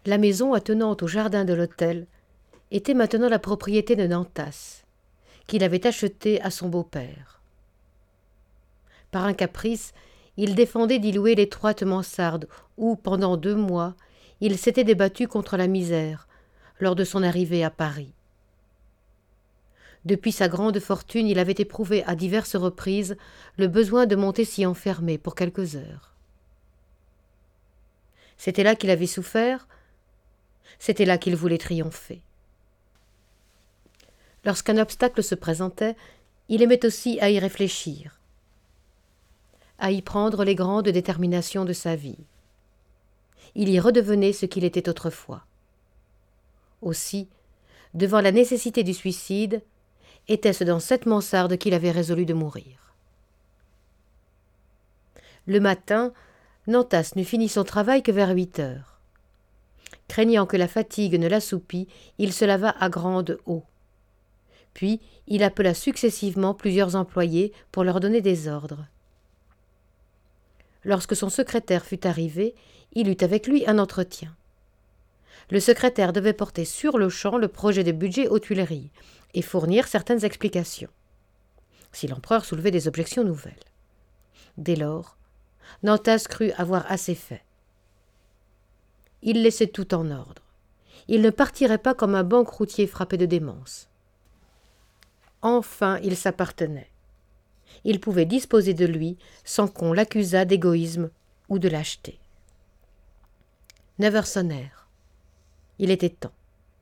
La maison attenante au jardin de l'hôtel était maintenant la propriété de Nantas, qu'il avait achetée à son beau-père. Par un caprice, il défendait d'y louer l'étroite mansarde où, pendant 2 mois, il s'était débattu contre la misère lors de son arrivée à Paris. Depuis sa grande fortune, il avait éprouvé à diverses reprises le besoin de monter s'y enfermer pour quelques heures. C'était là qu'il avait souffert, c'était là qu'il voulait triompher. Lorsqu'un obstacle se présentait, il aimait aussi à y réfléchir, à y prendre les grandes déterminations de sa vie. Il y redevenait ce qu'il était autrefois. Aussi, devant la nécessité du suicide, était-ce dans cette mansarde qu'il avait résolu de mourir. Le matin, Nantas n'eut fini son travail que vers 8 heures. Craignant que la fatigue ne l'assoupît, il se lava à grande eau. Puis, il appela successivement plusieurs employés pour leur donner des ordres. Lorsque son secrétaire fut arrivé, il eut avec lui un entretien. Le secrétaire devait porter sur le champ le projet de budget aux Tuileries et fournir certaines explications, si l'empereur soulevait des objections nouvelles. Dès lors, Nantas crut avoir assez fait. Il laissait tout en ordre. Il ne partirait pas comme un banqueroutier frappé de démence. Enfin, il s'appartenait. Il pouvait disposer de lui sans qu'on l'accusât d'égoïsme ou de lâcheté. 9 heures sonnèrent. Il était temps.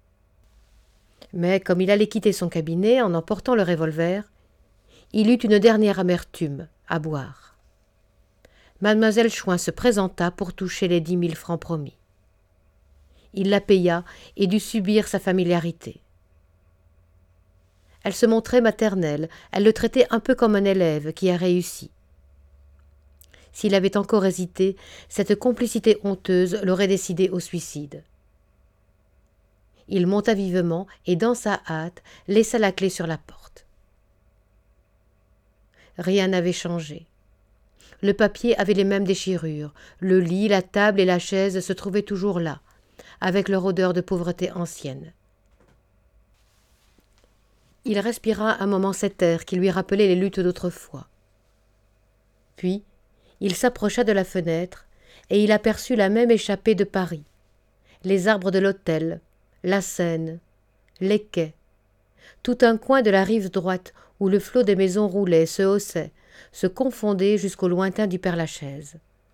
Mais comme il allait quitter son cabinet en emportant le revolver, il eut une dernière amertume à boire. Mademoiselle Chouin se présenta pour toucher les 10 000 francs promis. Il la paya et dut subir sa familiarité. Elle se montrait maternelle, elle le traitait un peu comme un élève qui a réussi. S'il avait encore hésité, cette complicité honteuse l'aurait décidé au suicide. Il monta vivement et, dans sa hâte, laissa la clé sur la porte. Rien n'avait changé. Le papier avait les mêmes déchirures, le lit, la table et la chaise se trouvaient toujours là, avec leur odeur de pauvreté ancienne. Il respira un moment cet air qui lui rappelait les luttes d'autrefois. Puis, il s'approcha de la fenêtre et il aperçut la même échappée de Paris, les arbres de l'hôtel, la Seine, les quais, tout un coin de la rive droite où le flot des maisons roulait, se haussait, se confondait jusqu'au lointain du Père-Lachaise.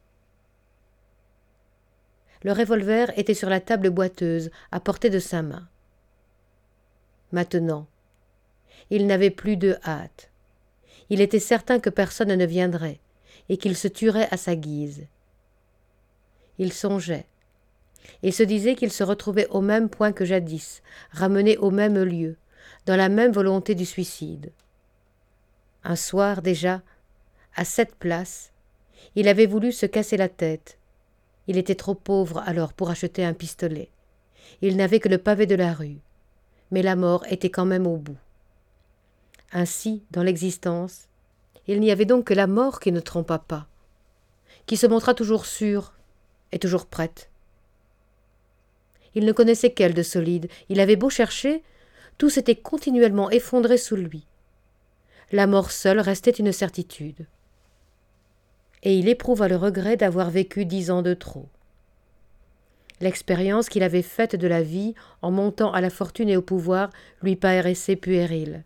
Le revolver était sur la table boiteuse, à portée de sa main. Maintenant, il n'avait plus de hâte. Il était certain que personne ne viendrait, et qu'il se tuerait à sa guise. Il songeait, et se disait qu'il se retrouvait au même point que jadis, ramené au même lieu, dans la même volonté du suicide. Un soir déjà, à cette place, il avait voulu se casser la tête. Il était trop pauvre alors pour acheter un pistolet. Il n'avait que le pavé de la rue, mais la mort était quand même au bout. Ainsi, dans l'existence, il n'y avait donc que la mort qui ne trompa pas, qui se montra toujours sûre et toujours prête. Il ne connaissait qu'elle de solide. Il avait beau chercher, tout s'était continuellement effondré sous lui. La mort seule restait une certitude. Et il éprouva le regret d'avoir vécu 10 ans de trop. L'expérience qu'il avait faite de la vie en montant à la fortune et au pouvoir lui paraissait puérile.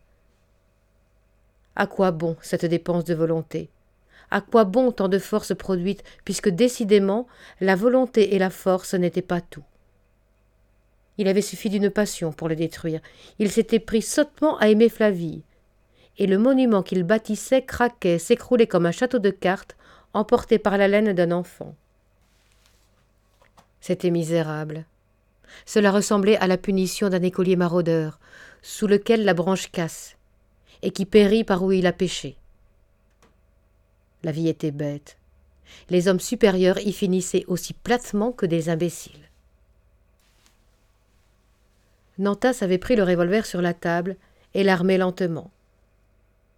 À quoi bon cette dépense de volonté? À quoi bon tant de force produite, puisque décidément la volonté et la force n'étaient pas tout? Il avait suffi d'une passion pour le détruire. Il s'était pris sottement à aimer Flavie, et le monument qu'il bâtissait craquait, s'écroulait comme un château de cartes emporté par la laine d'un enfant. C'était misérable. Cela ressemblait à la punition d'un écolier maraudeur, sous lequel la branche casse, et qui périt par où il a péché. La vie était bête. Les hommes supérieurs y finissaient aussi platement que des imbéciles. Nantas avait pris le revolver sur la table et l'armait lentement.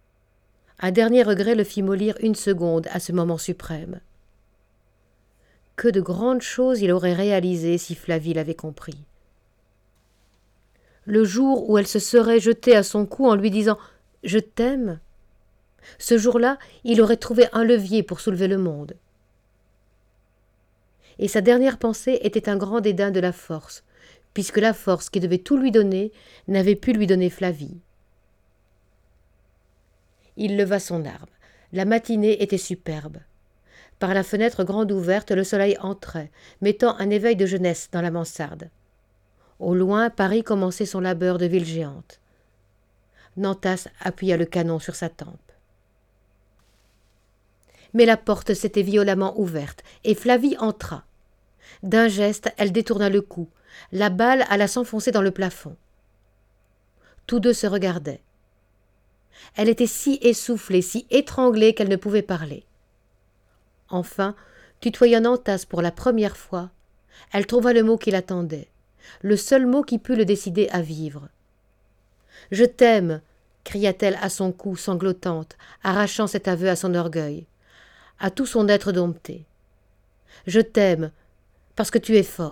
Un dernier regret le fit mollir 1 seconde à ce moment suprême. Que de grandes choses il aurait réalisées si Flavie l'avait compris. Le jour où elle se serait jetée à son cou en lui disant « Je t'aime », ce jour-là, il aurait trouvé un levier pour soulever le monde. Et sa dernière pensée était un grand dédain de la force, puisque la force qui devait tout lui donner n'avait pu lui donner Flavie. Il leva son arme. La matinée était superbe. Par la fenêtre grande ouverte, le soleil entrait, mettant un éveil de jeunesse dans la mansarde. Au loin, Paris commençait son labeur de ville géante. Nantas appuya le canon sur sa tempe. Mais la porte s'était violemment ouverte, et Flavie entra. D'un geste, elle détourna le cou. La balle alla s'enfoncer dans le plafond. Tous deux se regardaient. Elle était si essoufflée, si étranglée qu'elle ne pouvait parler. Enfin, tutoyant Nantas pour la première fois, elle trouva le mot qui l'attendait, le seul mot qui pût le décider à vivre. « Je t'aime !» cria-t-elle à son cou, sanglotante, arrachant cet aveu à son orgueil, à tout son être dompté. « Je t'aime, parce que tu es fort. »